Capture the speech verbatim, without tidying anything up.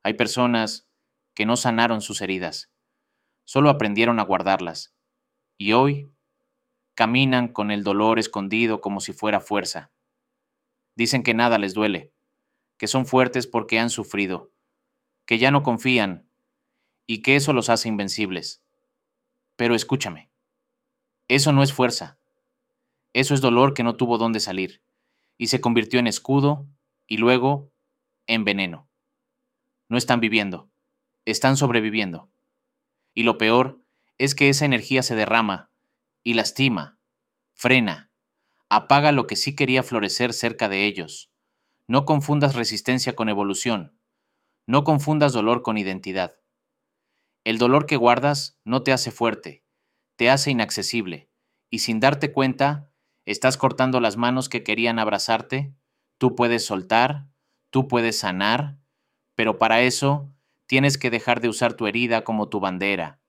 Hay personas que no sanaron sus heridas, solo aprendieron a guardarlas, y hoy caminan con el dolor escondido como si fuera fuerza. Dicen que nada les duele, que son fuertes porque han sufrido, que ya no confían y que eso los hace invencibles. Pero escúchame, eso no es fuerza, eso es dolor que no tuvo dónde salir y se convirtió en escudo y luego en veneno. No están viviendo, están sobreviviendo. Y lo peor es que esa energía se derrama y lastima, frena, apaga lo que sí quería florecer cerca de ellos. No confundas resistencia con evolución, no confundas dolor con identidad. El dolor que guardas no te hace fuerte, te hace inaccesible, y sin darte cuenta, estás cortando las manos que querían abrazarte. Tú puedes soltar, tú puedes sanar, pero para eso tienes que dejar de usar tu herida como tu bandera